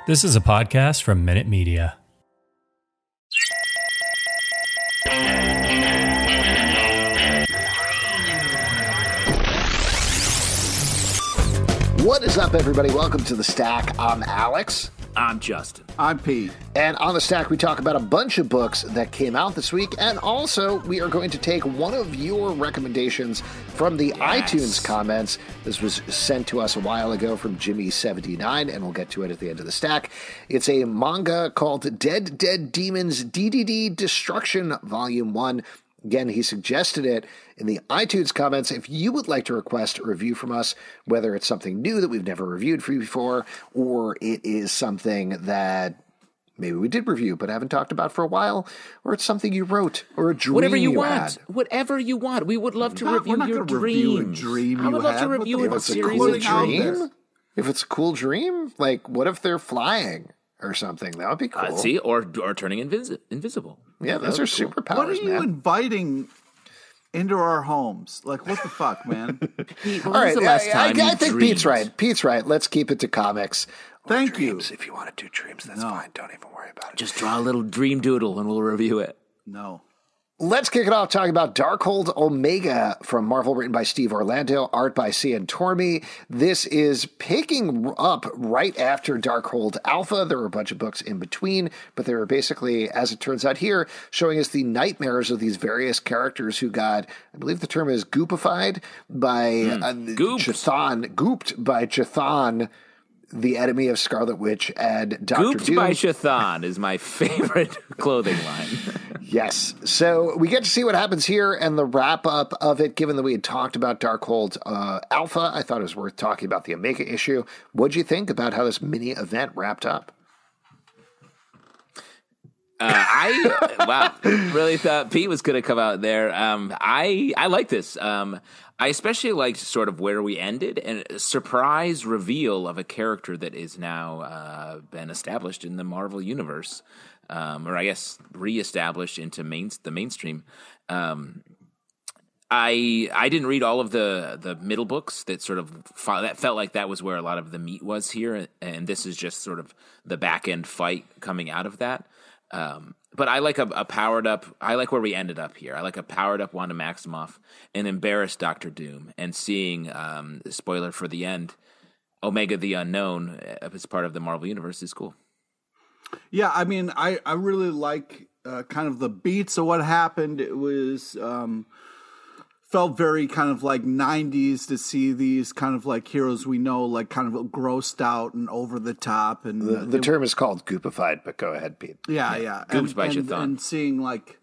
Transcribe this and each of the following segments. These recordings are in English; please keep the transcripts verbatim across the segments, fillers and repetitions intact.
This is a podcast from Minute Media. What is up, everybody? Welcome to The Stack. I'm Alex. I'm Justin. I'm Pete. And on The Stack, we talk about a bunch of books that came out this week. And also, we are going to take one of your recommendations from the yes. iTunes comments. This was sent to us a while ago from Jimmy seventy-nine, and we'll get to it at the end of The Stack. It's a manga called Dead Dead Demons D D D Destruction Volume one. Again, he suggested it in the iTunes comments. If you would like to request a review from us, whether it's something new that we've never reviewed for you before, or it is something that maybe we did review but haven't talked about for a while, or it's something you wrote, or a dream Whatever you, you want. had. Whatever you want. We would love to not, review your dream. Review a dream I would you love had. to review If a it's a series cool of dream, dreams. if it's a cool dream, like what if they're flying or something? That would be cool. Uh, see, or or turning invisi- invisible. Yeah, those are cool. Superpowers, What are you man. inviting into our homes? Like, what the fuck, man? Pete, when All was right, the last I, time I, I you think dreamed? Pete's right. Pete's right. Let's keep it to comics. Or Thank dreams. you. If you want to do dreams, that's No. fine. Don't even worry about it. Just draw a little dream doodle and we'll review it. No. Let's kick it off talking about Darkhold Omega from Marvel, written by Steve Orlando, art by Cian Tormey. This is picking up right after Darkhold Alpha. There were a bunch of books in between, but they were basically, as it turns out here, showing us the nightmares of these various characters who got, I believe the term is goopified by Mm. uh, Gooped. Chthon, gooped by Chthon, the enemy of Scarlet Witch and Doctor Gooped Doom. by Chthon is my favorite clothing line. Yes. So we get to see what happens here and the wrap up of it, given that we had talked about Darkhold uh, Alpha. I thought it was worth talking about the Omega issue. What'd you think about how this mini event wrapped up? Uh, I wow, really thought Pete was going to come out there. Um, I I like this. Um, I especially liked sort of where we ended and a surprise reveal of a character that is now uh, been established in the Marvel universe, um, or I guess reestablished into main the mainstream. Um, I I didn't read all of the the middle books that sort of that felt like that was where a lot of the meat was here, and this is just sort of the back end fight coming out of that. Um, but I like a, a powered up, I like where we ended up here. I like a powered up Wanda Maximoff and embarrassed Doctor Doom, and seeing, um, spoiler for the end, Omega the Unknown as part of the Marvel Universe is cool. Yeah, I mean, I, I really like uh, kind of the beats of what happened. It was, um, felt very kind of like nineties to see these kind of like heroes we know, like kind of grossed out and over the top. And The, the it, term is called goopified, but go ahead, Pete. Yeah, yeah. Gooped And, by and, Chthon. and seeing like,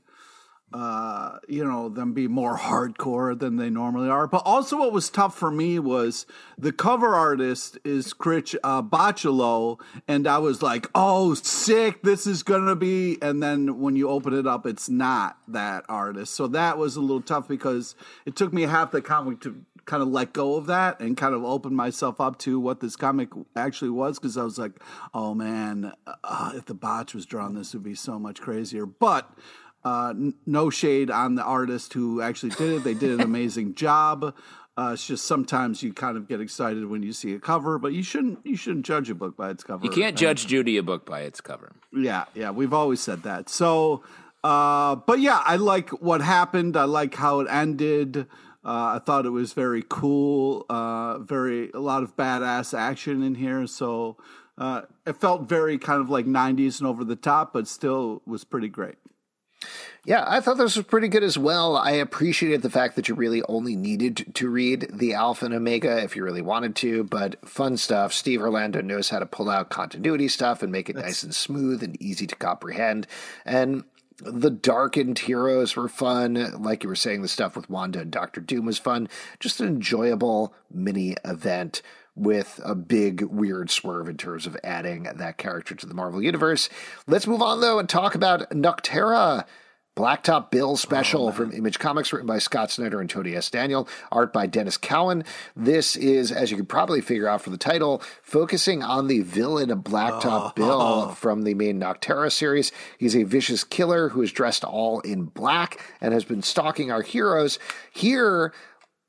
uh, you know, them be more hardcore than they normally are. But also what was tough for me was the cover artist is Chris uh, Bachalo, and I was like, oh, sick, this is going to be, and then when you open it up, it's not that artist. So that was a little tough because it took me half the comic to kind of let go of that and kind of open myself up to what this comic actually was, because I was like, oh man, uh, if the Botch was drawing this, it would be so much crazier. But uh, n- no shade on the artist who actually did it. They did an amazing job. Uh, it's just sometimes you kind of get excited when you see a cover, but you shouldn't you shouldn't judge a book by its cover. You can't judge Judy a book by its cover. Yeah, yeah, we've always said that. So, uh, but yeah, I like what happened. I like how it ended. Uh, I thought it was very cool. Uh, very a lot of badass action in here. So uh, it felt very kind of like nineties and over the top, but still was pretty great. Yeah, I thought this was pretty good as well. I appreciated the fact that you really only needed to read the Alpha and Omega if you really wanted to, but fun stuff. Steve Orlando knows how to pull out continuity stuff and make it That's... nice and smooth and easy to comprehend. And the darkened heroes were fun. Like you were saying, the stuff with Wanda and Doctor Doom was fun. Just an enjoyable mini event with a big weird swerve in terms of adding that character to the Marvel Universe. Let's move on, though, and talk about Nocterra, Blacktop Bill special oh, from Image Comics, written by Scott Snyder and Tony S. Daniel, art by Dennis Cowan. This is, as you can probably figure out from the title, focusing on the villain Blacktop oh, Bill oh. from the main Nocterra series. He's a vicious killer who is dressed all in black and has been stalking our heroes. Here,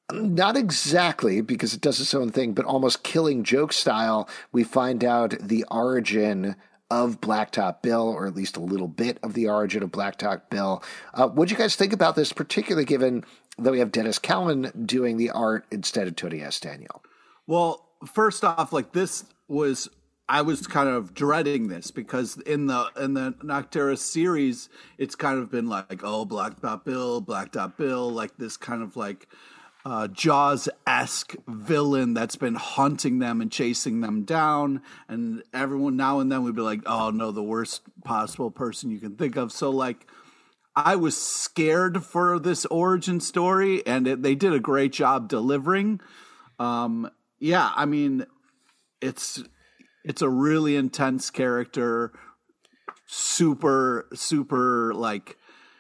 Not exactly, because it does its own thing, but almost Killing Joke style, we find out the origin of Blacktop Bill, or at least a little bit of the origin of Blacktop Bill. Uh, what do you guys think about this, particularly given that we have Dennis Cowan doing the art instead of Tony S. Daniel? Well, first off, like this was, I was kind of dreading this because in the in the Nocturus series, it's kind of been like, oh, Blacktop Bill, Blacktop Bill, like this kind of like uh, Jaws-esque villain that's been hunting them and chasing them down. And everyone now and then would be like, oh, no, the worst possible person you can think of. So, like, I was scared for this origin story, and it, they did a great job delivering. Um, yeah, I mean, it's it's a really intense character, super, super, like,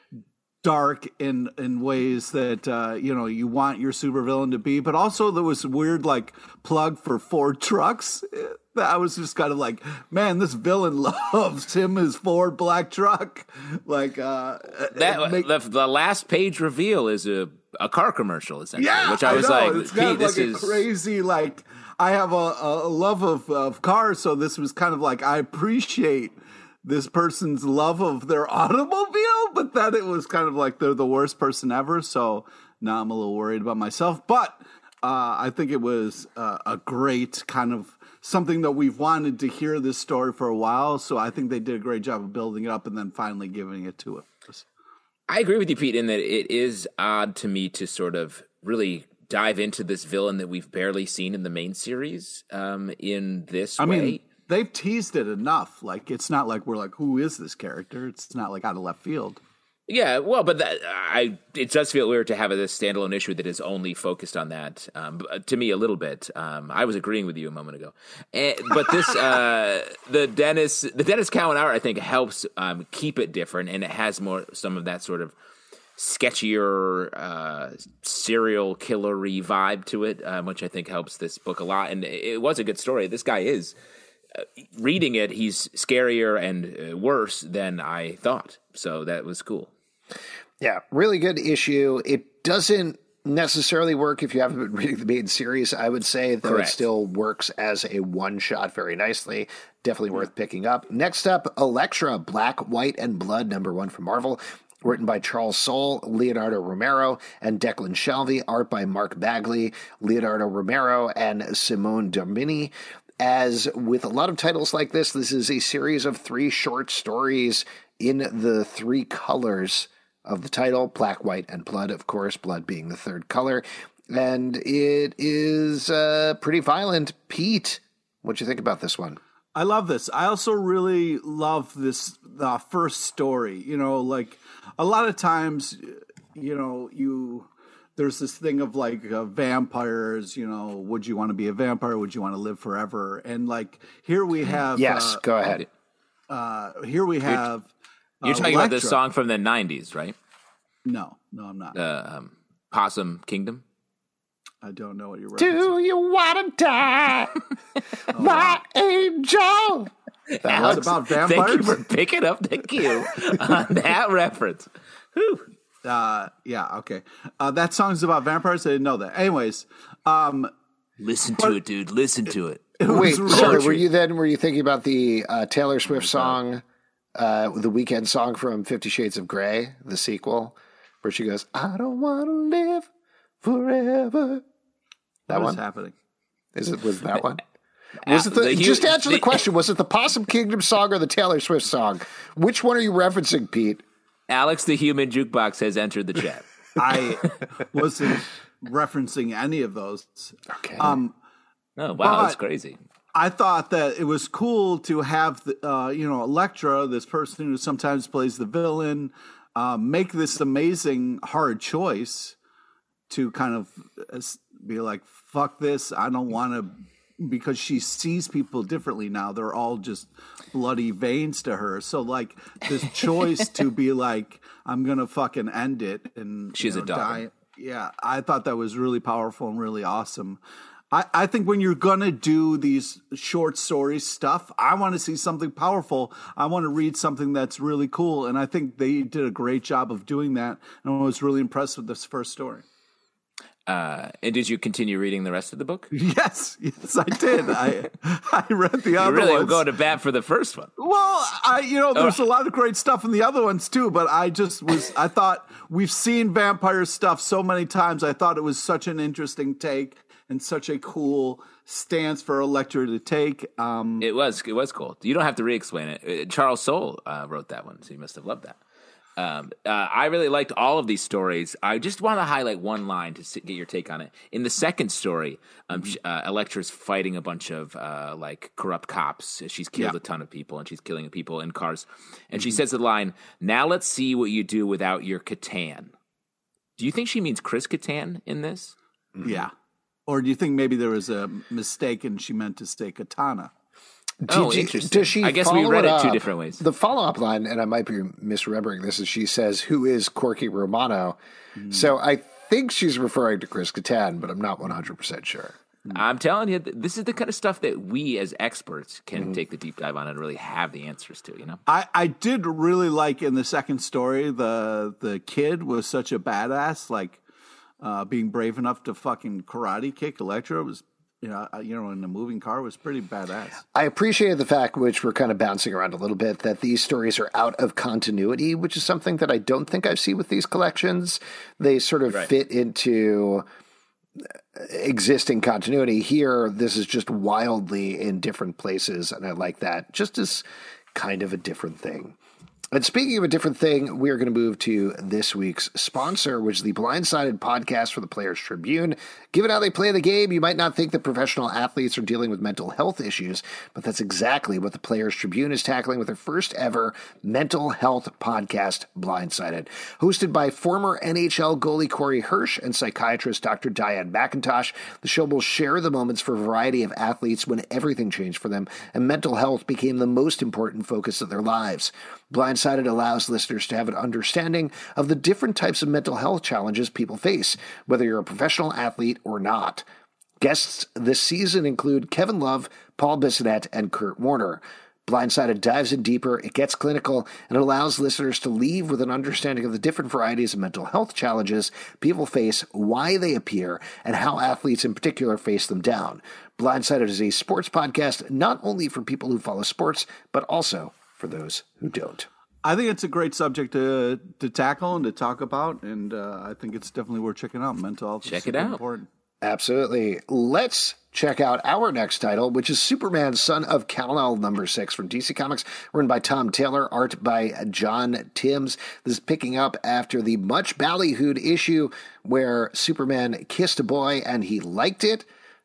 dark in in ways that uh you know you want your supervillain to be, but also there was weird like plug for Ford trucks. I was just kind of like, man, this villain loves him his Ford black truck. Like uh that make, the, the last page reveal is a a car commercial essentially, yeah, which I was I like, it's kind of this like is a crazy like I have a, a love of, of cars, so this was kind of like I appreciate this person's love of their automobile, but then it was kind of like they're the worst person ever. So now I'm a little worried about myself. But uh, I think it was uh, a great kind of something that we've wanted to hear this story for a while. So I think they did a great job of building it up and then finally giving it to us. I agree with you, Pete, in that it is odd to me to sort of really dive into this villain that we've barely seen in the main series um, in this I way. mean, they've teased it enough. Like, it's not like we're like, who is this character? It's not like out of left field. Yeah, well, but that, I it does feel weird to have a standalone issue that is only focused on that. Um, to me, a little bit. Um, I was agreeing with you a moment ago, and, but this uh, the Dennis the Dennis Cowan art I think helps um, keep it different, and it has more some of that sort of sketchier uh, serial killery vibe to it, um, which I think helps this book a lot. And it was a good story. This guy is. Uh, reading it, he's scarier and uh, worse than I thought. So that was cool. Yeah, really good issue. It doesn't necessarily work if you haven't been reading the main series, I would say, though Correct. It still works as a one-shot very nicely. Definitely worth picking up. Next up, Elektra, Black, White, and Blood, number one from Marvel. Written by Charles Soule, Leonardo Romero, and Declan Shalvey. Art by Mark Bagley, Leonardo Romero, and Simone Domini. As with a lot of titles like this, this is a series of three short stories in the three colors of the title, Black, White, and Blood, of course, Blood being the third color. And it is uh, pretty violent. Pete, what'd you think about this one? I love this. I also really love this uh, first story. You know, like a lot of times, you know, you... there's this thing of like uh, vampires, you know, would you want to be a vampire? Would you want to live forever? And like here we have. Yes, uh, go ahead. Uh, here we have. You're uh, talking about this Elektra. song from the nineties, right? No, no, I'm not. Uh, um, Possum Kingdom. I don't know what you're referencing. Do you want to die, my angel? Alex, about thank you vampires? for picking up the cue on that reference. Whew. Uh, yeah, okay. Uh, that song's about vampires. I didn't know that. Anyways, um, Listen to it, dude. Listen to it. it Wait, was sorry, really- were you then, were you thinking about the uh, Taylor Swift song, uh, the Weekend song from Fifty Shades of Grey, the sequel, where she goes, I don't want to live forever. That what one? is happening? Is it, was that one? Was it the, the hu- just answer the the- question, was it the Possum Kingdom song or the Taylor Swift song? Which one are you referencing, Pete? Alex the Human Jukebox has entered the chat. I wasn't referencing any of those. Okay. Um, Oh, wow. But- That's crazy. I thought that it was cool to have, the, uh, you know, Elektra, this person who sometimes plays the villain, uh, make this amazing hard choice to kind of uh, be like, fuck this, I don't want to, because she sees people differently now. They're all just bloody veins to her. So, like, this choice to be like, I'm going to fucking end it and She's you a know, dog. die. Yeah, I thought that was really powerful and really awesome. I, I think when you're going to do these short story stuff, I want to see something powerful. I want to read something that's really cool. And I think they did a great job of doing that. And I was really impressed with this first story. Uh, and did you continue reading the rest of the book? Yes, yes, I did. I I read the You other really ones. were going to bat for the first one. Well, I you know, there's a lot of great stuff in the other ones too, but I just was I thought we've seen vampire stuff so many times. I thought it was such an interesting take and such a cool stance for Elektra to take. Um, It was it was cool. You don't have to re-explain it. Uh, Charles Soule uh, wrote that one, so you must have loved that. Um, uh, I really liked all of these stories. I just want to highlight one line to see, get your take on it. In the second story, um, mm-hmm. uh, Elektra's fighting a bunch of uh, like corrupt cops. She's killed Yeah. a ton of people, and she's killing people in cars. And mm-hmm. she says the line, "Now let's see what you do without your Catan." Do you think she means Chris Kattan in this? Yeah. Or do you think maybe there was a mistake and she meant to say katana? Oh, Did you- interesting. Does she I guess we follow read it two up? different ways. The follow-up line, and I might be misremembering this, is she says, "Who is Corky Romano?" Mm. So I think she's referring to Chris Kattan, but I'm not one hundred percent sure. I'm telling you, this is the kind of stuff that we as experts can mm-hmm. take the deep dive on and really have the answers to, you know? I, I did really like in the second story, the the kid was such a badass, like uh, being brave enough to fucking karate kick Elektra was, you know, you know, in the moving car was pretty badass. I appreciated the fact, which we're kind of bouncing around a little bit, that these stories are out of continuity, which is something that I don't think I've seen with these collections. They sort of right. fit into existing continuity. Here, this is just wildly in different places, and I like that, just as kind of a different thing. And speaking of a different thing, we are going to move to this week's sponsor, which is the Blindsided podcast for the Players Tribune. Given how they play the game, you might not think that professional athletes are dealing with mental health issues, but that's exactly what the Players Tribune is tackling with their first ever mental health podcast, Blindsided. Hosted by former N H L goalie Corey Hirsch and psychiatrist Doctor Diane McIntosh, the show will share the moments for a variety of athletes when everything changed for them and mental health became the most important focus of their lives. Blindsided allows listeners to have an understanding of the different types of mental health challenges people face, whether you're a professional athlete or not. Guests this season include Kevin Love, Paul Bissonnette, and Kurt Warner. Blindsided dives in deeper, it gets clinical, and it allows listeners to leave with an understanding of the different varieties of mental health challenges people face, why they appear, and how athletes in particular face them down. Blindsided is a sports podcast not only for people who follow sports, but also for those who don't. I think it's a great subject to to tackle and to talk about, and uh, I think it's definitely worth checking out. Mental health Check is it super out. important. Absolutely. Let's check out our next title, which is Superman, Son of Kal-El, number six from D C Comics, written by Tom Taylor, art by John Timms. This is picking up after the much ballyhooed issue where Superman kissed a boy and he liked it.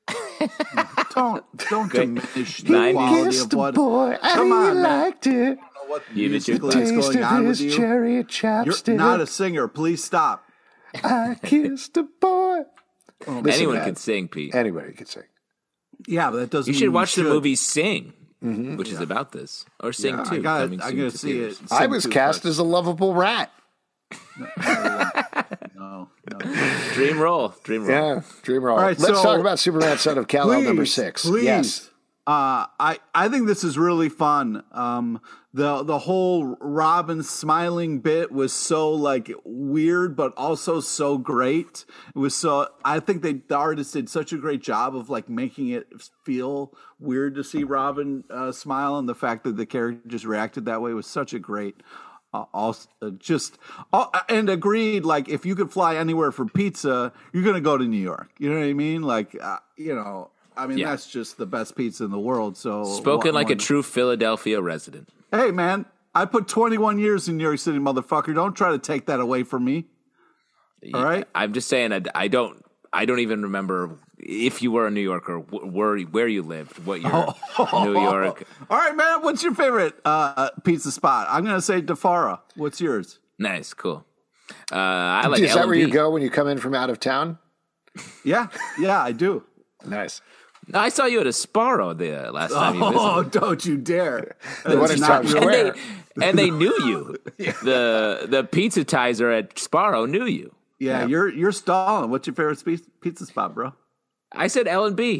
Don't don't diminish the nineties. quality Kissed of what. a boy and Come he on, man. liked it. What You musically did is Taste going of on his with you? cherry You're chapstick. not a singer. Please stop. I kissed a boy. Listen, Anyone man, can sing, Pete. Anybody can sing. Yeah, but that doesn't. You should mean watch the should. movie Sing, Mm-hmm. which is about this, or Sing Yeah, Two. I gotta, coming I soon gotta to see theaters. it. I Sing was two cast first. as a lovable rat. No, no. Dream roll, dream roll. Yeah, dream roll. All right, Let's so- talk about Superman, Son of Kal-El, Please, number six. Please. Yes. Uh, I, I think this is really fun. Um, the the whole Robin smiling bit was so like weird, but also so great. It was so. I think they the artist did such a great job of like making it feel weird to see Robin uh, smile, and the fact that the character just reacted that way was such a great. Uh, also, uh, just uh, and agreed. Like, if you could fly anywhere for pizza, you're gonna go to New York. You know what I mean? Like, uh, you know. I mean, Yeah. that's just the best pizza in the world. So Spoken one- like a one- true Philadelphia resident. Hey, man, I put twenty-one years in New York City, motherfucker. Don't try to take that away from me. All right. I'm just saying. I, I don't. I don't even remember if you were a New Yorker, wh- where where you lived, what year, New York. All right, man. What's your favorite uh, pizza spot? I'm gonna say DeFara. What's yours? Nice, cool. Uh, I like. Is that where you L and B. go when you come in from out of town? Yeah, yeah, I do. Nice. No, I saw you at a Sparrow the last time you visited. Oh, don't you dare! The one That's in not Times real. and Square. they and they knew you. The the pizza tizer at Sparrow knew you. Yeah, Yeah. you're you're stalling. What's your favorite spe- pizza spot, bro? I said L and B.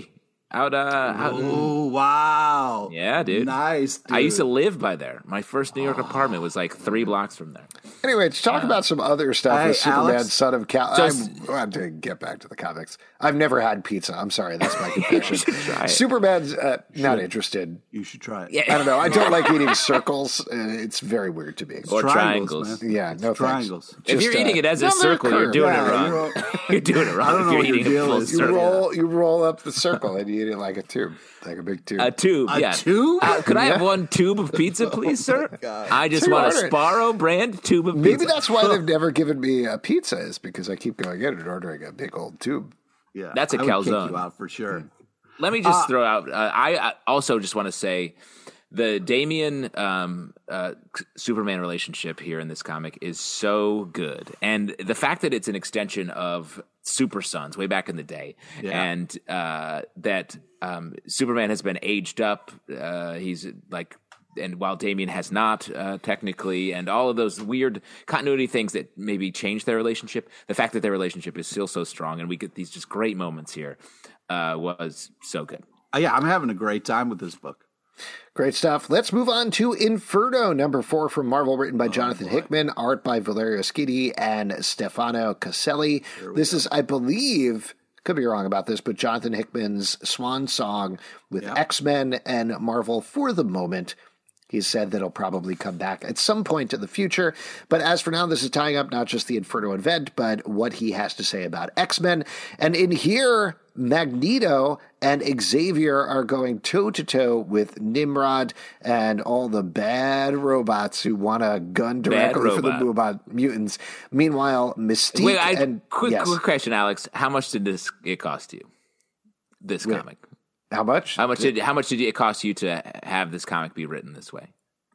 Out, uh, out, Oh, wow. yeah, dude. Nice, dude. I used to live by there. My first New York apartment was like three blocks from there. Anyway, to talk about some other stuff Hey, with Superman, Alex? Son of Cal. So- I'm, I'm to get back to the comics. I've never had pizza. I'm sorry, that's my confession. try it. Superman's uh, not interested. You should try it. Yeah. I don't know. I don't like eating circles. Uh, it's very weird to me. Or triangles. man. Yeah, no thanks. Triangles. If Just, you're uh, eating it as a no, they're circle, you're curved. doing Yeah, it wrong. you roll- You're doing it wrong. I don't if know you're what your eating a deal full is. You circle. roll, you roll up the circle and you eat it like a tube, like a big tube. A tube, A yeah. tube? Uh, could I have Yeah. one tube of pizza, please, sir? I just Two want a order it. Sparrow brand tube of Maybe pizza. that's why they've never given me a pizza, is because I keep going in and ordering a big old tube. Yeah, That's a I would kick calzone. you out for sure. Let me just throw out. Uh, I, I also just want to say the Damian um, uh, Superman relationship here in this comic is so good, and the fact that it's an extension of Super Sons way back in the day, Yeah. and uh, that um, Superman has been aged up. Uh, he's like. And while Damian has not, uh, technically, and all of those weird continuity things that maybe change their relationship, the fact that their relationship is still so strong, and we get these just great moments here, uh, was so good. Uh, yeah, I'm having a great time with this book. Great stuff. Let's move on to Inferno, number four from Marvel, written by Jonathan Hickman, art by Valerio Schiti and Stefano Caselli. This is, I believe, could be wrong about this, but Jonathan Hickman's swan song with Yeah. X-Men and Marvel for the moment. He said that it'll probably come back at some point in the future. But as for now, this is tying up not just the Inferno event, but what he has to say about X-Men. And in here, Magneto and Xavier are going toe-to-toe with Nimrod and all the bad robots who want to gun directly for the robot. robot mutants. Meanwhile, Mystique Wait, I, and... quick, yes. quick question, Alex. How much did this it cost you? This Wait. comic. How much? How much did how much did it cost you to have this comic be written this way?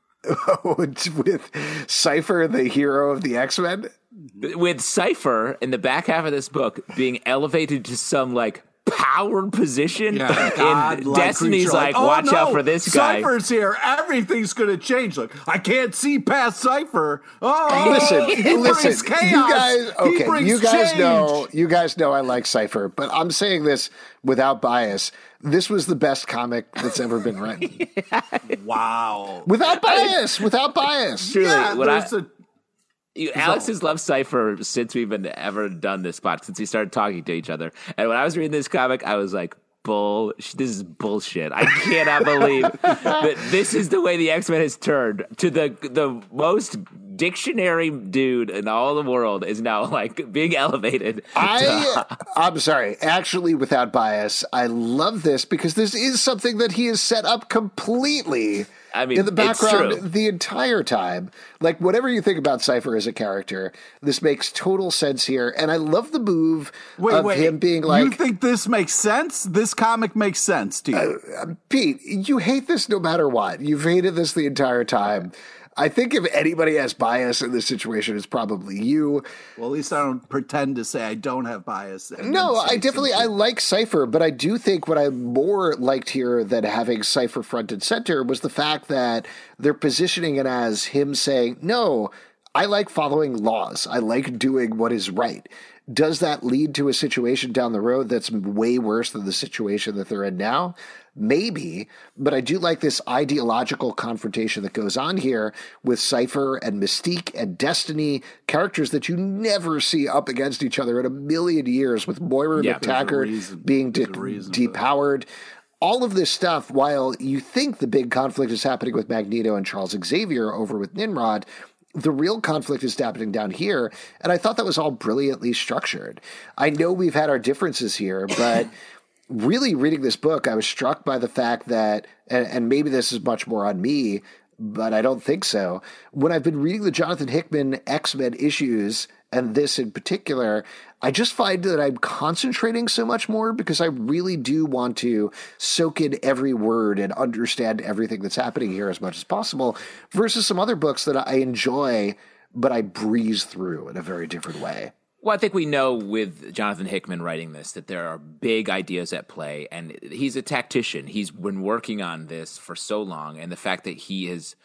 With Cypher, the hero of the X-Men? With Cypher in the back half of this book being elevated to some like powered position, Yeah, and God-like Destiny's creature, like, oh, watch no, out for this guy. Cypher's here. Everything's going to change. Look, I can't see past Cypher. Oh, Listen, he listen, brings chaos. you guys, He okay, brings you guys change. know, you guys know I like Cypher, but I'm saying this without bias. This was the best comic that's ever been written. Wow. Without bias, without bias. Truly, Yeah, when I, there's a you, Alex has loved Cypher since we've been ever done this spot, since we started talking to each other. And when I was reading this comic, I was like, bull, this is bullshit. I cannot believe that this is the way the X-Men has turned to the the most dictionary dude in all the world is now like being elevated. I, I'm sorry, actually, without bias, I love this because this is something that he has set up completely. I mean, in the it's background true. the entire time. Like, whatever you think about Cypher as a character, this makes total sense here. And I love the move wait, of wait. him being like, you think this makes sense? This comic makes sense to you? Pete, you hate this no matter what. You've hated this the entire time. I think if anybody has bias in this situation, it's probably you. Well, at least I don't pretend to say I don't have bias. and No, then say I definitely some I shit. like Cypher, but I do think what I more liked here than having Cypher front and center was the fact that they're positioning it as him saying, "No, I like following laws. I like doing what is right." Does that lead to a situation down the road that's way worse than the situation that they're in now? Maybe, but I do like this ideological confrontation that goes on here with Cypher and Mystique and Destiny, characters that you never see up against each other in a million years, with Moira Yeah, there's a McTaggart reason. being de- There's a reason for that. depowered. All of this stuff, while you think the big conflict is happening with Magneto and Charles Xavier over with Nimrod, the real conflict is happening down here, and I thought that was all brilliantly structured. I know we've had our differences here, but really reading this book, I was struck by the fact that, and, and maybe this is much more on me, but I don't think so. When I've been reading the Jonathan Hickman X-Men issues, and this in particular, I just find that I'm concentrating so much more because I really do want to soak in every word and understand everything that's happening here as much as possible, versus some other books that I enjoy, but I breeze through in a very different way. Well, I think we know with Jonathan Hickman writing this that there are big ideas at play, and he's a tactician. He's been working on this for so long, and the fact that he has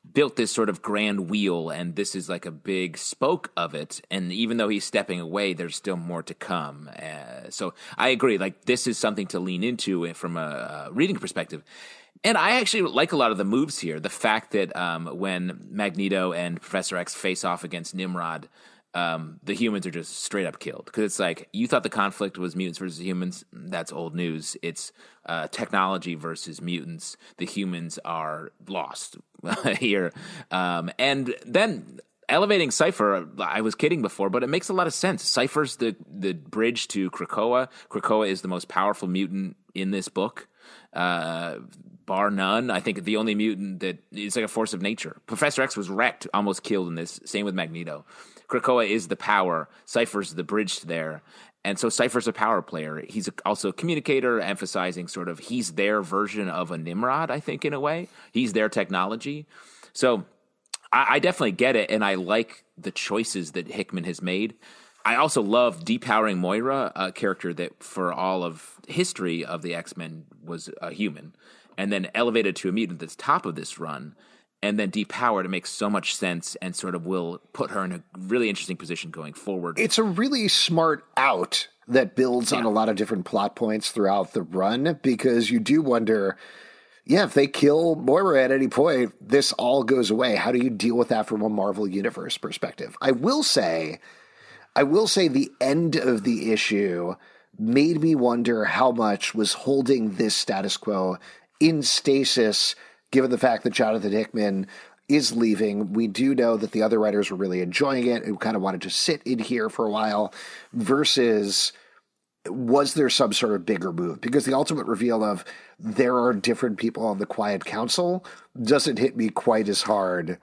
built this sort of grand wheel, and this is like a big spoke of it. And even though he's stepping away, there's still more to come. Uh, so I agree. Like, this is something to lean into from a, a reading perspective. And I actually like a lot of the moves here. The fact that um, when Magneto and Professor X face off against Nimrod, um, the humans are just straight up killed. Because it's like, you thought the conflict was mutants versus humans. That's old news. It's uh, technology versus mutants. The humans are lost here. Um, and then elevating Cypher, I was kidding before, but it makes a lot of sense. Cypher's the, the bridge to Krakoa. Krakoa is the most powerful mutant in this book. Uh, bar none. I think the only mutant that is like a force of nature. Professor X was wrecked, almost killed in this. Same with Magneto. Krakoa is the power. Cypher's the bridge there. And so Cypher's a power player. He's also a communicator, emphasizing sort of he's their version of a Nimrod, I think, in a way. He's their technology. So I, I definitely get it, and I like the choices that Hickman has made. I also love depowering Moira, a character that for all of history of the X-Men was a human, and then elevated to a mutant that's top of this run, and then depowered. It makes so much sense and sort of will put her in a really interesting position going forward. It's a really smart out that builds yeah. on a lot of different plot points throughout the run, because you do wonder, yeah, if they kill Moira at any point, this all goes away. How do you deal with that from a Marvel Universe perspective? I will say... I will say the end of the issue made me wonder how much was holding this status quo in stasis, given the fact that Jonathan Hickman is leaving. We do know that the other writers were really enjoying it and kind of wanted to sit in here for a while, versus was there some sort of bigger move? Because the ultimate reveal of there are different people on the Quiet Council doesn't hit me quite as hard.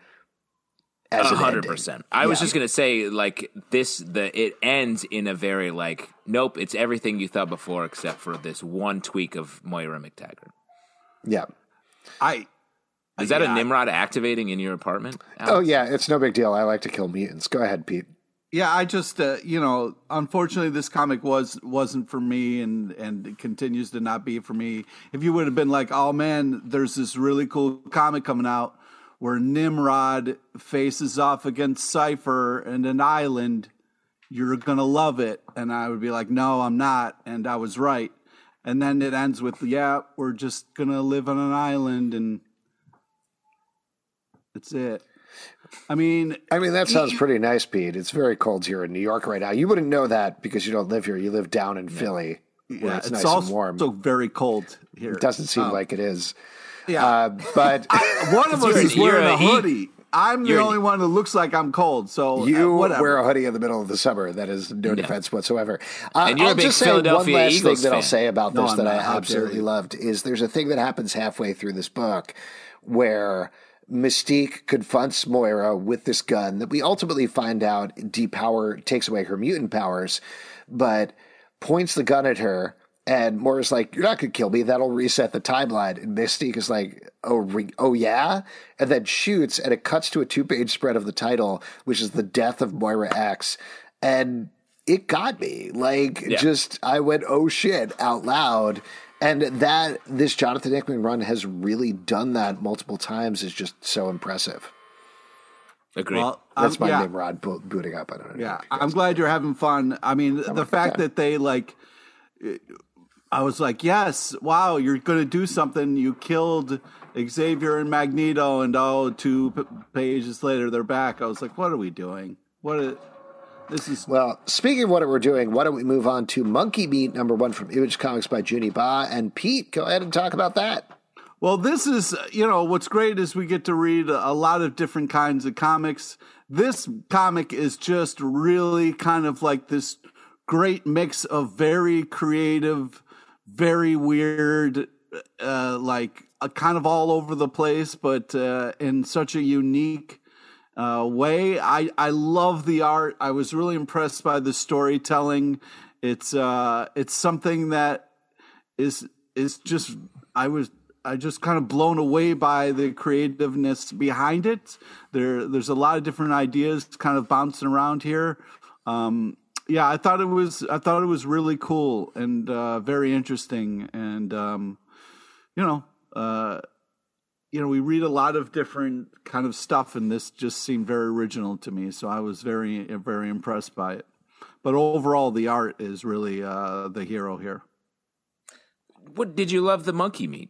A hundred percent. I yeah. was just gonna say, like, this, the it ends in a very like, nope, it's everything you thought before except for this one tweak of Moira McTaggart. Yeah, I is that yeah, a Nimrod activating in your apartment, Alex? Oh yeah, it's no big deal. I like to kill mutants. Go ahead, Pete. Yeah, I just uh, you know, unfortunately, this comic was wasn't for me, and and it continues to not be for me. If you would have been like, oh man, there's this really cool comic coming out where Nimrod faces off against Cypher and an island, you're going to love it. And I would be like, no, I'm not. And I was right. And then it ends with, yeah, we're just going to live on an island, and that's it. I mean... I mean, that sounds pretty nice, Pete. It's very cold here in New York right now. You wouldn't know that because you don't live here. You live down in yeah. Philly, where yeah, it's, it's nice also and warm. It's also very cold here. It doesn't seem um, like it is. Yeah, uh, but I, one of us is wearing a, a hoodie. I'm the only an, one who looks like I'm cold. So you uh, whatever. wear a hoodie in the middle of the summer. That is no yeah. defense whatsoever. Uh, and you're I'll a big just say Philadelphia one last Eagles thing that fan. I'll say about no, this I'm that not. I absolutely loved is there's a thing that happens halfway through this book where Mystique confronts Moira with this gun that we ultimately find out depower takes away her mutant powers, but points the gun at her. And Moira's like, you're not going to kill me. That'll reset the timeline. And Mystique is like, oh, re- oh yeah? And then shoots, and it cuts to a two-page spread of the title, which is The Death of Moira X. And it got me. Like, yeah. just, I went, oh shit, out loud. And that, this Jonathan Hickman run has really done that multiple times is just so impressive. Agreed. Well, That's um, my yeah. Nimrod bo- booting up. I don't know. Yeah, I'm glad you're having fun. I mean, I'm the fact that they, like... I was like, yes, wow, you're going to do something. You killed Xavier and Magneto, and oh, two p- pages later, they're back. I was like, what are we doing? What is, this is... Well, speaking of what we're doing, why don't we move on to Monkey Meat, number one from Image Comics by Junie Ba. And Pete, go ahead and talk about that. Well, this is, you know, what's great is we get to read a lot of different kinds of comics. This comic is just really kind of like this great mix of very creative, very weird, uh, like uh, kind of all over the place, but uh, in such a unique uh, way. I, I love the art. I was really impressed by the storytelling. It's uh, it's something that is is just I was I just kind of blown away by the creativeness behind it. There there's a lot of different ideas kind of bouncing around here. Um, Yeah, I thought it was. I thought it was really cool and uh, very interesting, and um, you know, uh, you know, we read a lot of different kind of stuff, and this just seemed very original to me. So I was very, very impressed by it. But overall, the art is really uh, the hero here. What did you love the monkey meat?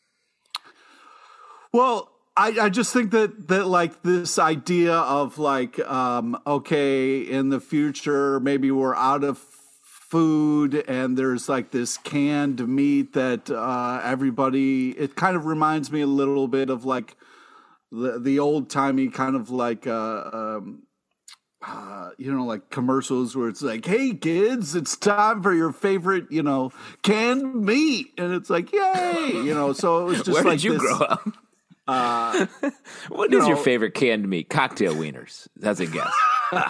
Well, I, I just think that, that like this idea of like, um, okay, in the future, maybe we're out of food and there's like this canned meat that uh, everybody, it kind of reminds me a little bit of like the, the old timey kind of like, uh, um, uh, you know, like commercials where it's like, hey kids, it's time for your favorite, you know, canned meat. And it's like, yay, you know, so it was just Where like did you this, grow up? Uh, what you is know, your favorite canned meat? Cocktail wieners. That's a guess. uh,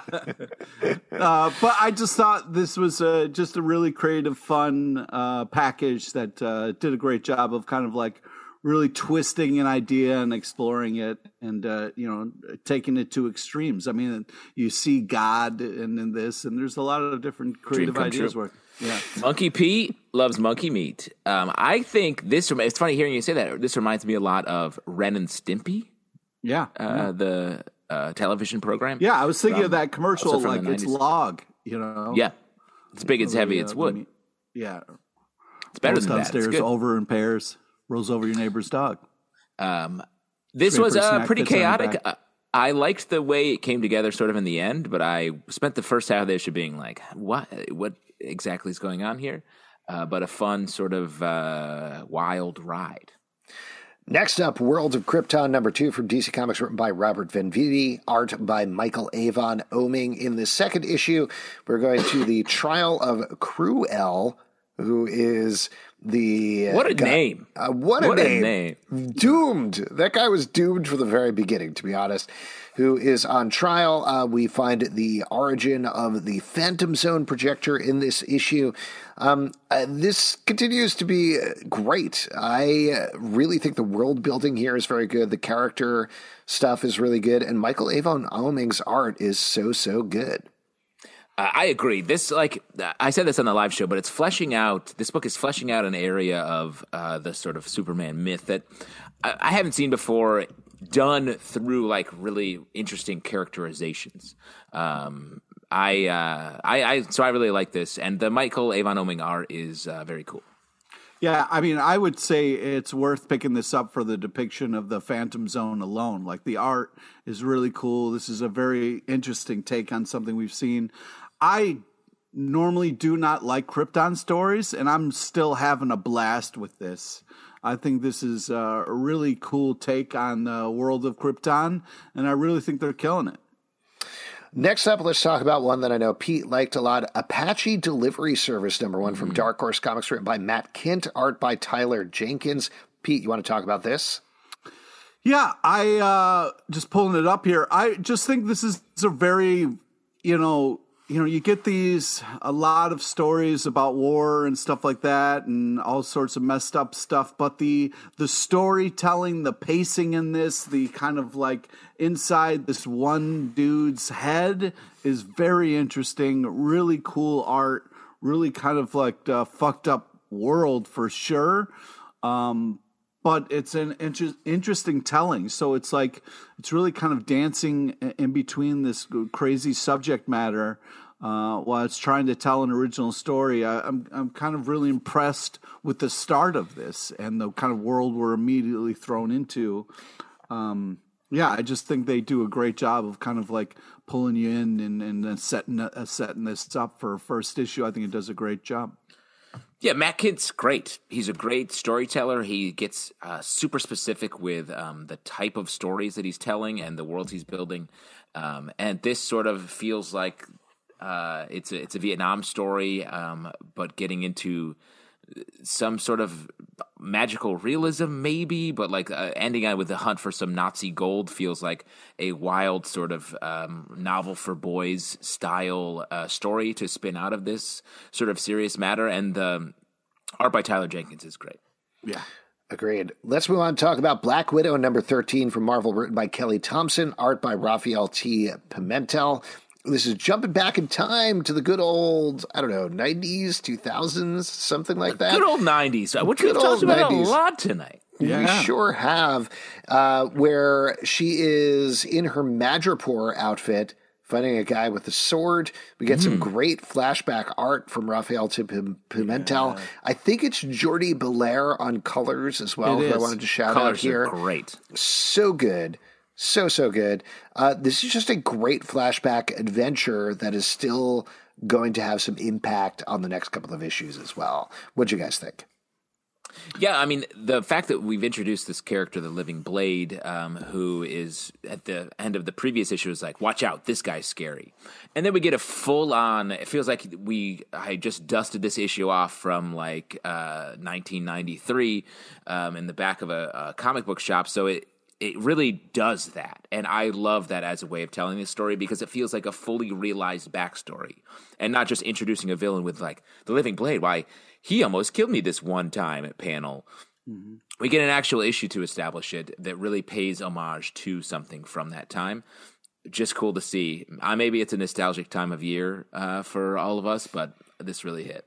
but I just thought this was uh, just a really creative, fun uh, package that uh, did a great job of kind of like really twisting an idea and exploring it and, uh, you know, taking it to extremes. I mean, you see God in, in this, and there's a lot of different creative ideas true. work. Yeah. Monkey Pete loves monkey meat. Um, I think this, it's funny hearing you say that. This reminds me a lot of Ren and Stimpy. Yeah. Uh, yeah. The uh, television program. Yeah, I was thinking from, of that commercial, like it's nineties. log, you know? Yeah. It's big, it's heavy, uh, it's wood. Me, yeah. It's better Goes than that. downstairs It's good. over in pairs, rolls over your neighbor's dog. Um, this Straight was for a uh, snack, pretty fits on your chaotic. back. Uh, I liked the way it came together sort of in the end, but I spent the first half of the issue being like, what, what exactly is going on here? Uh, but a fun sort of uh, wild ride. Next up, World of Krypton number two from D C Comics, written by Robert Venditti, art by Michael Avon Oeming. In the second issue, we're going to the trial of Cruel, who is the... What a guy, name. Uh, what a What name. a name. Doomed. That guy was doomed from the very beginning, to be honest, who is on trial. Uh, we find the origin of the Phantom Zone projector in this issue. Um, uh, this continues to be great. I uh, really think the world building here is very good. The character stuff is really good. And Michael Avon Oeming's art is so, so good. Uh, I agree. This, like, I said this on the live show, but it's fleshing out, this book is fleshing out an area of uh, the sort of Superman myth that I, I haven't seen before, done through, like, really interesting characterizations. Um, I, uh, I, I, so I really like this, and the Michael Avon Oeming art is uh, very cool. Yeah, I mean, I would say it's worth picking this up for the depiction of the Phantom Zone alone. Like, the art is really cool. This is a very interesting take on something we've seen. I normally do not like Krypton stories, and I'm still having a blast with this. I think this is a really cool take on the world of Krypton, and I really think they're killing it. Next up, let's talk about one that I know Pete liked a lot, Apache Delivery Service number one from Dark Horse Comics, written by Matt Kindt, art by Tyler Jenkins. Pete, you want to talk about this? Yeah, I uh, just pulling it up here. I just think this is a very, you know, you know, you get these, a lot of stories about war and stuff like that and all sorts of messed up stuff. But the, the storytelling, the pacing in this, the kind of like inside this one dude's head is very interesting. Really cool art, really kind of like a fucked up world for sure. Um, But it's an inter- interesting telling. So it's like, it's really kind of dancing in between this crazy subject matter uh, while it's trying to tell an original story. I, I'm I'm kind of really impressed with the start of this and the kind of world we're immediately thrown into. Um, yeah, I just think they do a great job of kind of like pulling you in and, and setting, uh, setting this up for a first issue. I think it does a great job. Yeah, Matt Kindt's great. He's a great storyteller. He gets uh, super specific with um, the type of stories that he's telling and the worlds he's building. Um, and this sort of feels like uh, it's a, it's a Vietnam story, um, but getting into some sort of magical realism, maybe. But like uh, ending out with the hunt for some Nazi gold feels like a wild sort of um, novel for boys style uh, story to spin out of this sort of serious matter. And the um, art by Tyler Jenkins is great. Yeah. Agreed. Let's move on to talk about Black Widow, number thirteen from Marvel, written by Kelly Thompson, art by Raphael T. Pimentel. This is jumping back in time to the good old, I don't know, nineties, two thousands, something like that. Good old nineties, which we've Good talked old about nineties. a lot tonight. Yeah. We sure have, uh, where she is in her Madripoor outfit, fighting a guy with a sword. We get mm. some great flashback art from Rafael to Pimentel. Yeah. I think it's Jordi Belair on colors as well, who I wanted to shout colors out here. Are great. So good. So, so good. Uh, this is just a great flashback adventure that is still going to have some impact on the next couple of issues as well. What'd you guys think? Yeah, I mean, the fact that we've introduced this character, the Living Blade, um, who is at the end of the previous issue is like, watch out, this guy's scary. And then we get a full on, it feels like we, I just dusted this issue off from like uh, nineteen ninety-three um, in the back of a, a comic book shop. So it, it really does that. And I love that as a way of telling this story because it feels like a fully realized backstory and not just introducing a villain with like the Living Blade. Why? He almost killed me this one time at panel. Mm-hmm. We get an actual issue to establish it that really pays homage to something from that time. Just cool to see. Uh, maybe it's a nostalgic time of year uh, for all of us, but this really hit.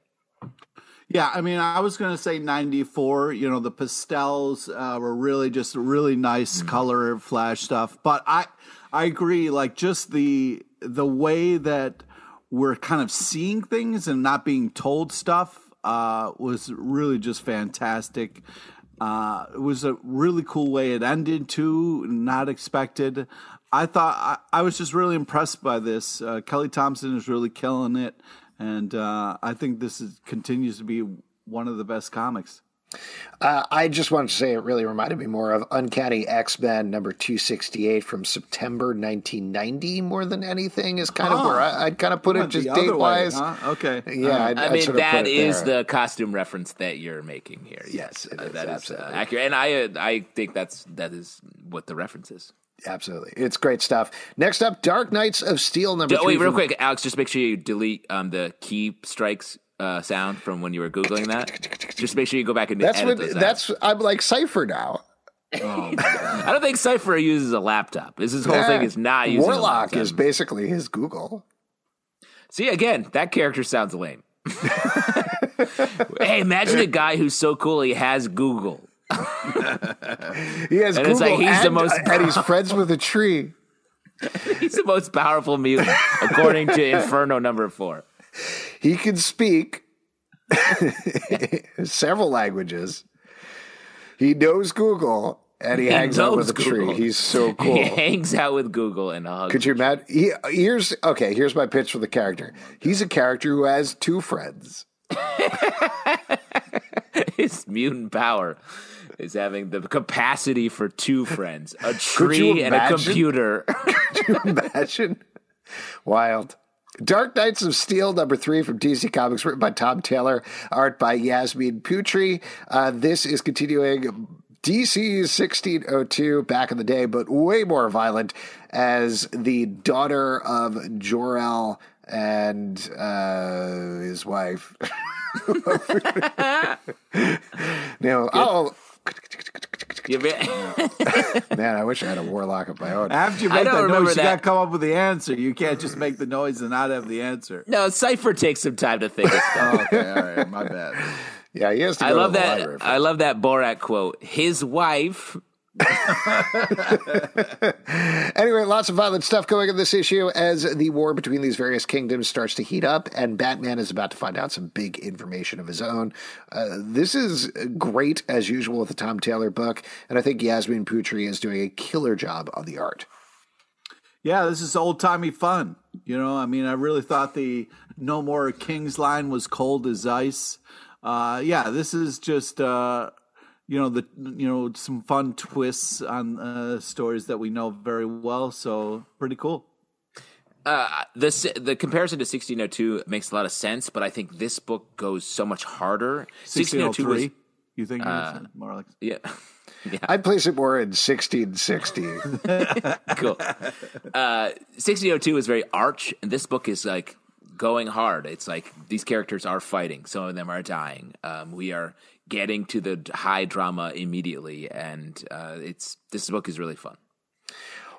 Yeah, I mean, I was going to say ninety-four. You know, the pastels uh, were really just really nice mm-hmm. color flash stuff. But I, I agree. Like just the the way that we're kind of seeing things and not being told stuff. Uh, was really just fantastic. Uh, it was a really cool way it ended too, not expected. I thought I, I was just really impressed by this. Uh, Kelly Thompson is really killing it, and uh, I think this is, continues to be one of the best comics. Uh, I just wanted to say it really reminded me more of Uncanny X-Men number two sixty-eight from September nineteen ninety more than anything is kind of oh, where I, I'd kind of put it just date-wise. Huh? Okay. Yeah, uh, I'd, I I'd mean, sort of that put it is there. the costume reference that you're making here. Yes, it uh, is, that absolutely. is uh, accurate. And I uh, I think that's that is what the reference is. Absolutely. It's great stuff. Next up, Dark Knights of Steel number D- three. Wait, real from... quick, Alex, just make sure you delete um, the key strikes Uh, sound from when you were Googling that. Just make sure you go back and that's edit what, those That's out. I'm like Cypher now. Oh, I don't think Cypher uses a laptop. This his whole yeah. thing is not using Warlock a laptop. is basically his Google. See, again, that character sounds lame. Hey, imagine a guy who's so cool he has Google. He has and Google it's like he's and, the most and he's friends with a tree. He's the most powerful mutant, according to Inferno number four. He can speak several languages. He knows Google, and he, he hangs out with a Google. tree. He's so cool. He hangs out with Google and hugs. Could you imagine? He, here's okay. Here's my pitch for the character. He's a character who has two friends. His mutant power is having the capacity for two friends: a tree and a computer. Could you imagine? Wild. Dark Knights of Steel, number three from D C Comics, written by Tom Taylor, art by Yasmin Putri. Uh, this is continuing D C's sixteen oh two back in the day, but way more violent, as the daughter of Jor-El and uh, his wife. no, oh. Man, I wish I had a warlock of my own. After you make that noise, that. you got to come up with the answer. You can't just make the noise and not have the answer. No, Cypher takes some time to think of stuff. Oh, okay, all right, my bad. Yeah, he has to go I love to the that. library. I love that Borat quote. His wife. Anyway, lots of violent stuff going in this issue as the war between these various kingdoms starts to heat up, and Batman is about to find out some big information of his own. Uh, this is great, as usual, with the Tom Taylor book, and I think Yasmin Putri is doing a killer job on the art. Yeah, this is old-timey fun. You know, I mean, I really thought the No More Kings line was cold as ice. Uh, yeah, this is just... Uh, You know, the you know some fun twists on uh, stories that we know very well. So pretty cool. Uh, this the comparison to sixteen oh two makes a lot of sense, but I think this book goes so much harder. sixteen oh three, you think? Uh, more like yeah. yeah. I'd place it more in sixteen sixty. Cool. Uh, sixteen oh two is very arch, and this book is like going hard. It's like these characters are fighting. Some of them are dying. Um, we are getting to the high drama immediately, and uh, it's this book is really fun.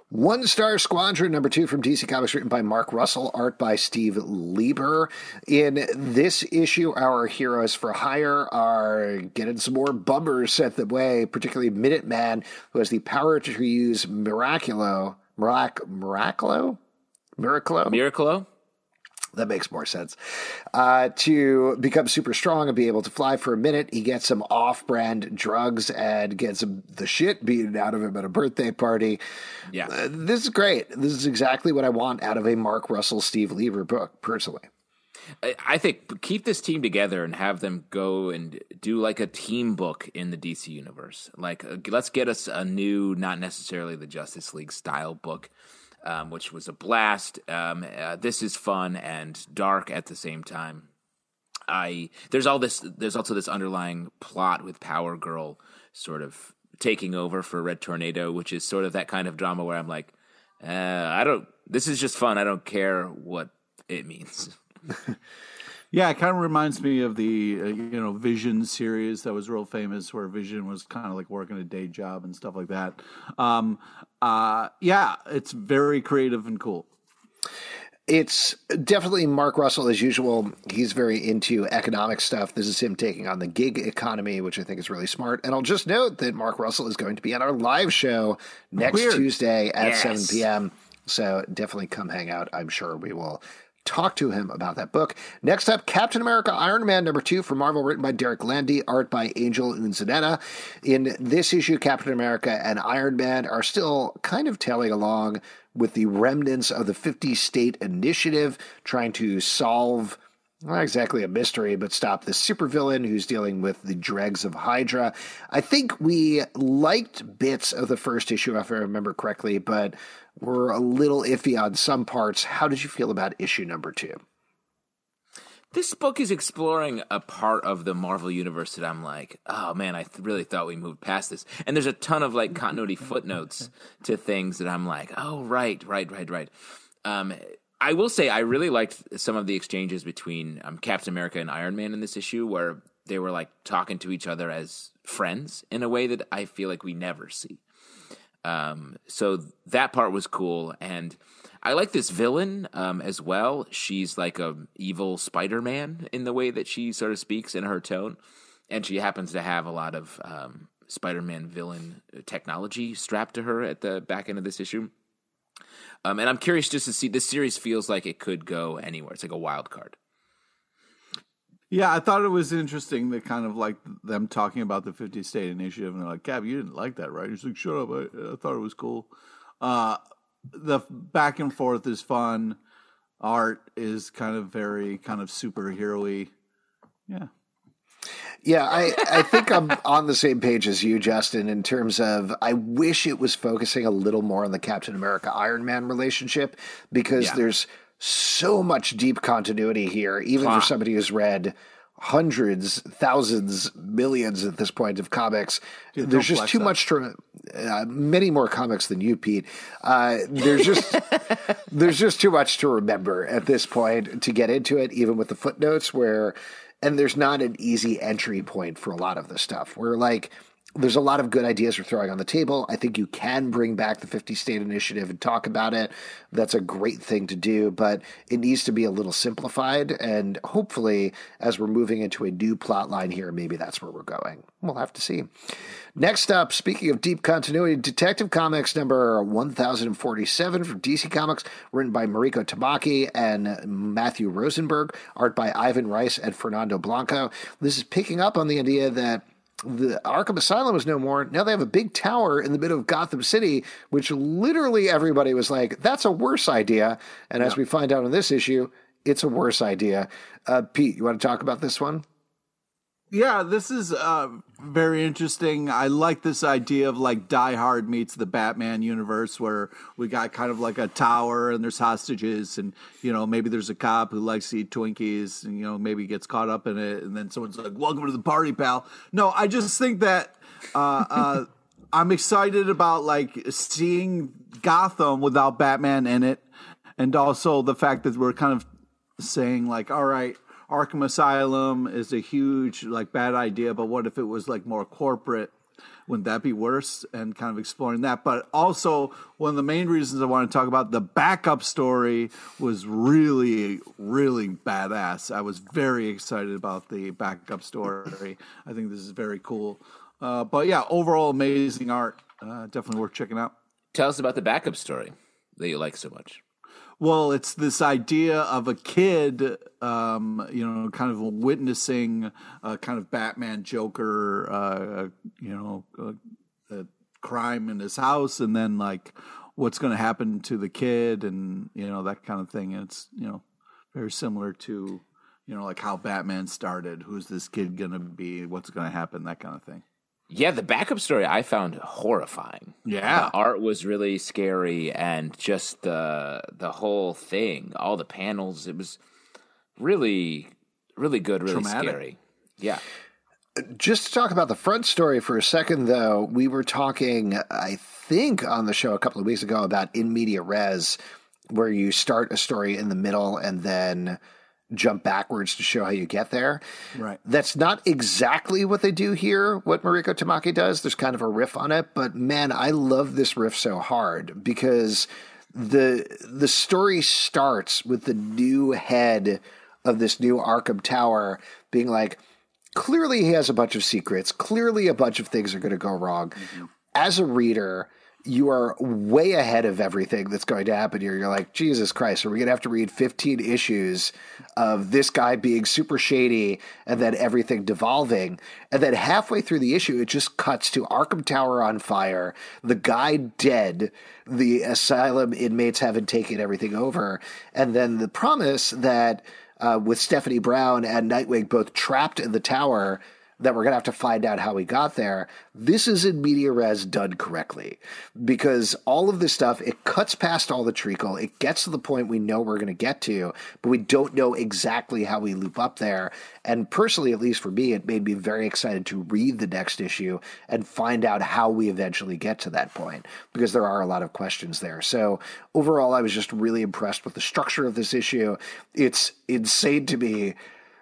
One Star Squadron, number two from D C Comics, written by Mark Russell, art by Steve Lieber. In this issue, our heroes for hire are getting some more bummers sent their way, particularly Minuteman, who has the power to use Miraculo. Mirac- Miraculo? Miraclo? Miraclo? That makes more sense. Uh, to become super strong and be able to fly for a minute, he gets some off-brand drugs and gets some, the shit beaten out of him at a birthday party. Yeah. Uh, this is great. This is exactly what I want out of a Mark Russell, Steve Lieber book, personally. I think keep this team together and have them go and do like a team book in the D C universe. Like, uh, let's get us a new, not necessarily the Justice League style book. Um, which was a blast. Um, uh, this is fun and dark at the same time. I there's all this. There's also this underlying plot with Power Girl sort of taking over for Red Tornado, which is sort of that kind of drama where I'm like, uh, I don't. This is just fun. I don't care what it means. Yeah, it kind of reminds me of the uh, you know Vision series that was real famous, where Vision was kind of like working a day job and stuff like that. Um, uh, yeah, it's very creative and cool. It's definitely Mark Russell as usual. He's very into economic stuff. This is him taking on the gig economy, which I think is really smart. And I'll just note that Mark Russell is going to be on our live show next Weird. Tuesday at Yes. seven p.m. So definitely come hang out. I'm sure we will talk to him about that book. Next up, Captain America Iron Man number two from Marvel, written by Derek Landy, art by Angel Unzanetta. In this issue, Captain America and Iron Man are still kind of tailing along with the remnants of the fifty state initiative, trying to solve not exactly a mystery, but stop the supervillain who's dealing with the dregs of Hydra. I think we liked bits of the first issue, if I remember correctly, but we're a little iffy on some parts. How did you feel about issue number two? This book is exploring a part of the Marvel universe that I'm like, oh man, I th- really thought we moved past this. And there's a ton of like continuity footnotes to things that I'm like, oh right, right, right, right. Um, I will say I really liked some of the exchanges between um, Captain America and Iron Man in this issue, where they were like talking to each other as friends in a way that I feel like we never see. Um, so that part was cool, and I like this villain um, as well. She's like a evil Spider-Man in the way that she sort of speaks in her tone, and she happens to have a lot of um, Spider-Man villain technology strapped to her at the back end of this issue. Um, and I'm curious just to see, this series feels like it could go anywhere. It's like a wild card. Yeah, I thought it was interesting that kind of like them talking about the fifty state initiative, and they're like, Gab, you didn't like that, right? He's like, shut up. I, I thought it was cool. Uh, the back and forth is fun. Art is kind of very kind of superhero-y. Yeah. Yeah, I, I think I'm on the same page as you, Justin, in terms of I wish it was focusing a little more on the Captain America Iron Man relationship, because Yeah. there's so much deep continuity here, even Wow. for somebody who's read hundreds, thousands, millions at this point of comics. Dude, there's don't just flex too that. much to uh, many more comics than you, Pete. Uh, there's just there's just too much to remember at this point to get into it, even with the footnotes where. And there's not an easy entry point for a lot of this stuff. Where like there's a lot of good ideas we're throwing on the table. I think you can bring back the fifty state initiative and talk about it. That's a great thing to do, but it needs to be a little simplified. And hopefully, as we're moving into a new plot line here, maybe that's where we're going. We'll have to see. Next up, speaking of deep continuity, Detective Comics number one thousand forty-seven from D C Comics, written by Mariko Tamaki and Matthew Rosenberg, art by Ivan Rice and Fernando Blanco. This is picking up on the idea that the Arkham Asylum is no more. Now they have a big tower in the middle of Gotham City, which literally everybody was like, that's a worse idea. And as we find out in this issue, it's a worse idea. Uh, Pete, you want to talk about this one? Yeah, this is uh, very interesting. I like this idea of like Die Hard meets the Batman universe, where we got kind of like a tower and there's hostages, and you know maybe there's a cop who likes to eat Twinkies, and you know maybe gets caught up in it, and then someone's like, "Welcome to the party, pal." No, I just think that uh, uh, I'm excited about like seeing Gotham without Batman in it, and also the fact that we're kind of saying like, all right, Arkham Asylum is a huge, like, bad idea, but what if it was, like, more corporate? Wouldn't that be worse? And kind of exploring that. But also, one of the main reasons I want to talk about the backup story was really, really badass. I was very excited about the backup story. I think this is very cool. Uh, but yeah, overall amazing art. Uh, definitely worth checking out. Tell us about the backup story that you like so much. Well, it's this idea of a kid, um, you know, kind of witnessing a kind of Batman Joker, uh, you know, a, a crime in his house, and then like what's going to happen to the kid, and you know that kind of thing. And it's you know very similar to you know like how Batman started. Who's this kid going to be? What's going to happen? That kind of thing. Yeah, the backup story I found horrifying. Yeah. The art was really scary, and just the the whole thing, all the panels, it was really, really good, really Traumatic. scary. Yeah. Just to talk about the front story for a second, though, we were talking, I think, on the show a couple of weeks ago about in media res, where you start a story in the middle and then jump backwards to show how you get there. Right. That's not exactly what they do here, what Mariko Tamaki does. There's kind of a riff on it, but man, I love this riff so hard because the the story starts with the new head of this new Arkham Tower being like, clearly he has a bunch of secrets. Clearly a bunch of things are going to go wrong. Mm-hmm. As a reader, you are way ahead of everything that's going to happen here. You're like, Jesus Christ, are we going to have to read fifteen issues of this guy being super shady and then everything devolving? And then halfway through the issue, it just cuts to Arkham Tower on fire, the guy dead, the asylum inmates haven't taken everything over, and then the promise that uh, with Stephanie Brown and Nightwing both trapped in the tower, that we're going to have to find out how we got there. This is in media res done correctly because all of this stuff, it cuts past all the treacle. It gets to the point we know we're going to get to, but we don't know exactly how we loop up there. And personally, at least for me, it made me very excited to read the next issue and find out how we eventually get to that point because there are a lot of questions there. So overall, I was just really impressed with the structure of this issue. It's insane to me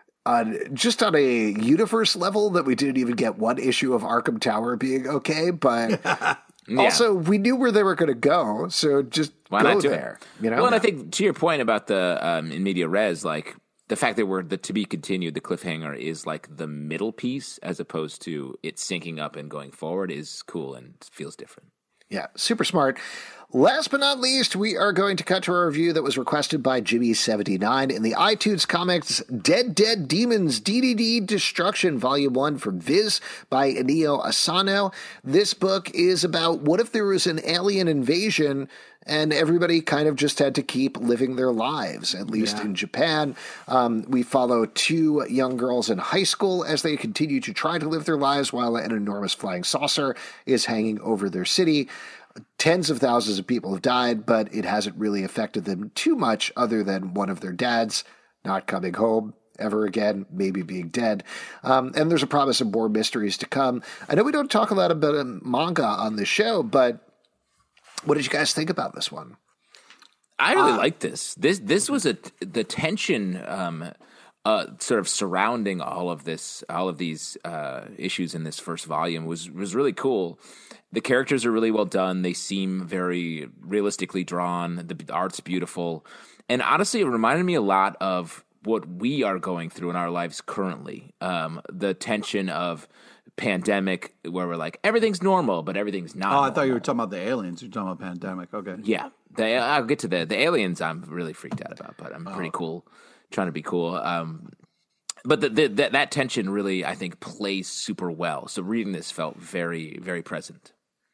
On, just on a universe level that we didn't even get one issue of Arkham Tower being okay, but yeah. Also we knew where they were going to go, so just Why go not do there. It? You know? Well, and I think to your point about the um, in media res, like the fact that we're the to be continued, the cliffhanger is like the middle piece as opposed to it syncing up and going forward is cool and feels different. Yeah, super smart. Last but not least, we are going to cut to a review that was requested by Jimmy seventy-nine in the iTunes Comics Dead Dead Demons D D D Destruction Volume one from Viz by Inio Asano. This book is about what if there was an alien invasion and everybody kind of just had to keep living their lives, at least yeah. in Japan. Um, we follow two young girls in high school as they continue to try to live their lives while an enormous flying saucer is hanging over their city. Tens of thousands of people have died, but it hasn't really affected them too much other than one of their dads not coming home ever again, maybe being dead. Um, and there's a promise of more mysteries to come. I know we don't talk a lot about manga on the show, but what did you guys think about this one? I really uh, like this. This this was a the tension um, uh, sort of surrounding all of this, all of these uh, issues in this first volume was was really cool. The characters are really well done. They seem very realistically drawn. The art's beautiful. And honestly, it reminded me a lot of what we are going through in our lives currently. Um, the tension of pandemic where we're like, everything's normal, but everything's not. Oh, I normal. thought you were talking about the aliens. You're talking about pandemic. Okay. Yeah. The, I'll get to the, the aliens I'm really freaked out about, but I'm pretty oh. cool, trying to be cool. Um, But the, the, that that tension really, I think, plays super well. So reading this felt very, very present.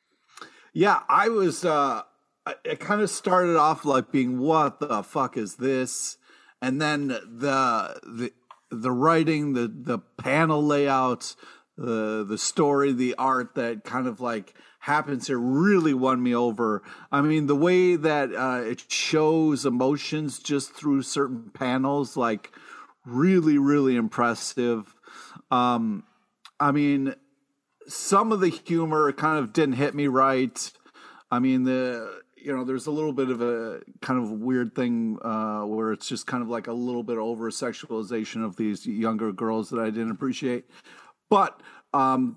Yeah, I was, uh, it kind of started off like being, what the fuck is this? And then the the the writing, the, the panel layouts, the, the story, the art that kind of like happens here really won me over. I mean, the way that uh, it shows emotions just through certain panels, like really, really impressive. Um, I mean... Some of the humor kind of didn't hit me right. I mean, the you know, there's a little bit of a kind of weird thing uh, where it's just kind of like a little bit over sexualization of these younger girls that I didn't appreciate. But um,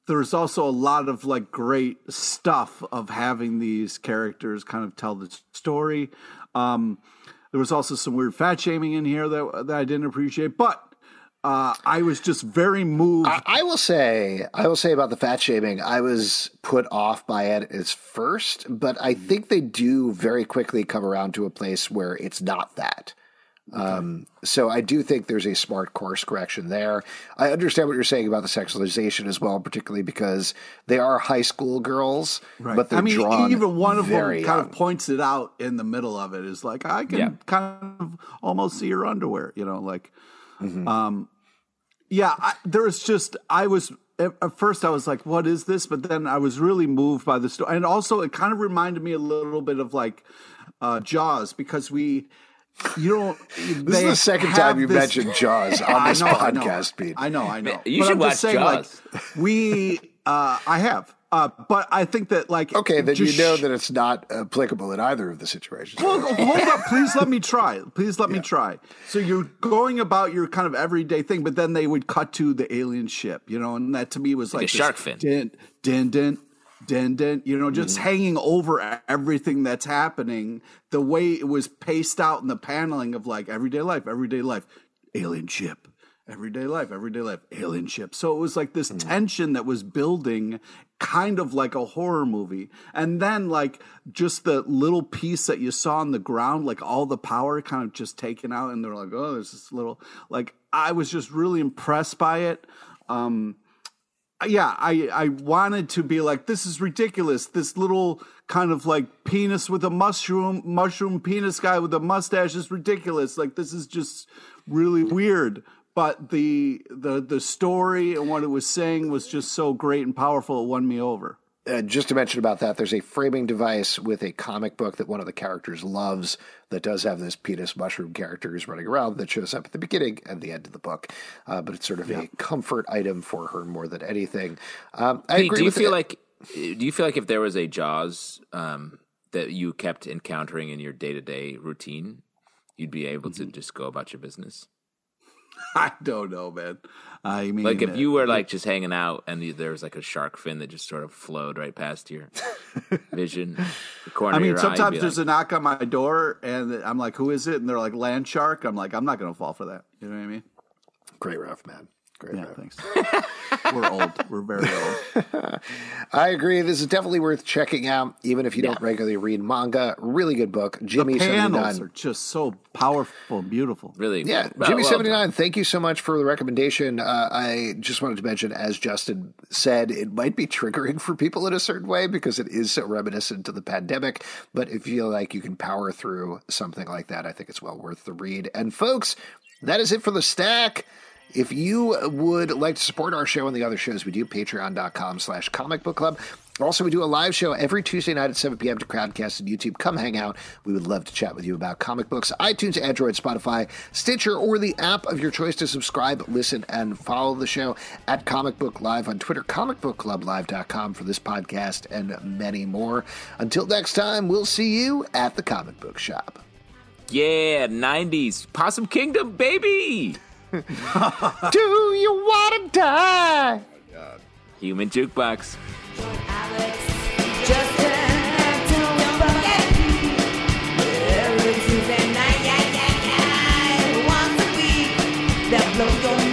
there's also a lot of like great stuff of having these characters kind of tell the story. Um, there was also some weird fat shaming in here that that I didn't appreciate, but uh, I was just very moved. I, I will say, I will say about the fat shaming, I was put off by it as first, but I think they do very quickly come around to a place where it's not that. Okay. Um, so I do think there's a smart course correction there. I understand what you're saying about the sexualization as well, particularly because they are high school girls, right. but they're I mean, drawn even one of them very kind young. of points it out in the middle of it. Is like, I can yeah. kind of almost see your underwear, you know, like, mm-hmm. um, yeah, I, there was just, I was, at, at first I was like, what is this? But then I was really moved by the story. And also it kind of reminded me a little bit of like, uh, Jaws, because we, You don't. This is the second time you this, mentioned Jaws on this know, podcast, I Pete. I know, I know. Man, you but should I'm watch just saying, Jaws. Like, we, uh, I have, uh, but I think that like okay, then you just, know that it's not applicable in either of the situations. Well, hold up, please let me try. Please let yeah. me try. So you're going about your kind of everyday thing, but then they would cut to the alien ship, you know, and that to me was like, like a shark fin. Din, din, din. Den, den, you know, just mm-hmm. hanging over everything that's happening. The way it was paced out in the paneling of like everyday life, everyday life, alien ship, everyday life, everyday life, alien ship. So it was like this mm-hmm. tension that was building, kind of like a horror movie. And then like just the little piece that you saw on the ground, like all the power kind of just taken out, and they're like, oh, there's this little, like, I was just really impressed by it. Um, Yeah, I, I wanted to be like, this is ridiculous. This little kind of like penis with a mushroom, mushroom penis guy with a mustache is ridiculous. Like, this is just really weird. But the the the story and what it was saying was just so great and powerful, it won me over. Uh, just to mention about that, there's a framing device with a comic book that one of the characters loves that does have this penis mushroom characters running around that shows up at the beginning and the end of the book. Uh, but it's sort of yeah. a comfort item for her more than anything. Um, I Pete, agree do you with feel it. like do you feel like if there was a Jaws um, that you kept encountering in your day to day routine, you'd be able mm-hmm. to just go about your business? I don't know, man. I mean, like if you were like just hanging out and there was like a shark fin that just sort of flowed right past your vision. The corner I mean, of your sometimes eye, there's like, a knock on my door and I'm like, who is it? And they're like, land shark. I'm like, I'm not going to fall for that. You know what I mean? Great ref, man. Great yeah, ref. Thanks. We're old. We're very old. I agree. This is definitely worth checking out, even if you yeah. don't regularly read manga. Really good book. Jimmy the panels seventy-nine are just so powerful and beautiful. Really? Yeah. Well, Jimmy well, seventy-nine, thank you so much for the recommendation. Uh, I just wanted to mention, as Justin said, it might be triggering for people in a certain way because it is so reminiscent to the pandemic. But if you feel like you can power through something like that, I think it's well worth the read. And folks, that is it for the stack. If you would like to support our show and the other shows we do, patreon.com slash comic book club. Also, we do a live show every Tuesday night at seven p.m. to Crowdcast and YouTube. Come hang out. We would love to chat with you about comic books. iTunes, Android, Spotify, Stitcher, or the app of your choice to subscribe, listen, and follow the show at Comic Book Live on Twitter, comic book club live dot com for this podcast and many more. Until next time, we'll see you at the comic book shop. Yeah, nineties. Possum Kingdom, baby! Do you want to die? Oh my God. Human Jukebox. Alex, Justin, and every Tuesday night, yeah, yeah, yeah. Once a week, that blows your